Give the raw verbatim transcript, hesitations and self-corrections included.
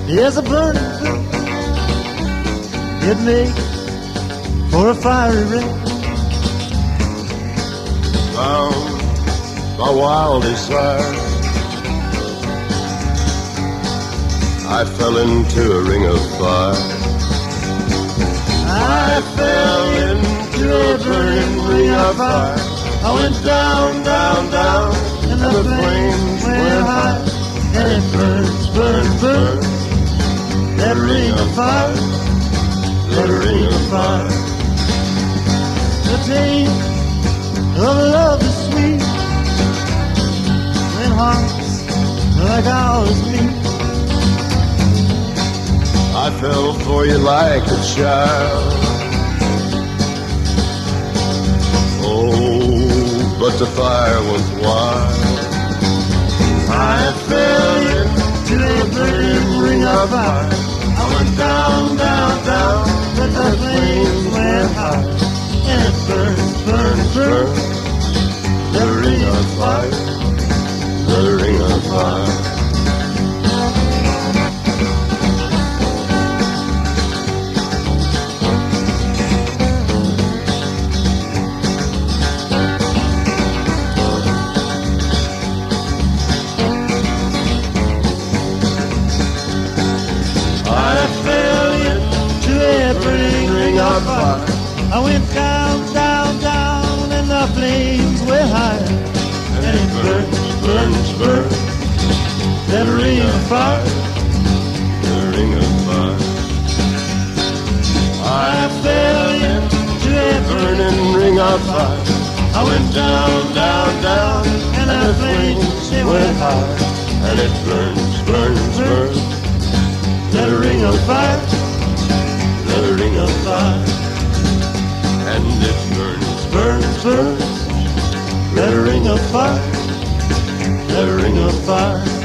Yes, a burning flame. It makes for a fiery ring. Found my wild desire, I fell into a ring of fire. I fell into a burning ring of fire. I went down, down, down, and the flames went high. And it burns, burns, burns, that ring of fire, that ring of fire. The taste of love is sweet when hearts like ours meet. I fell for you like a child. Oh, but the fire was wild. I fell into a burning ring of fire. I went down, down, down, but the flames went high. And it burns, burns, burns, the ring of fire, the ring of fire. I went down, down, down, and the flames were high. And it burns, burns, burns, that ring of fire, the ring of fire. I fell into a burning ring of fire. I went down, down, down, and the flames they went high. And it burns, burns, burns, that ring of fire, the ring of fire. And it burns, burns, burns, that ring of fire, the ring of fire.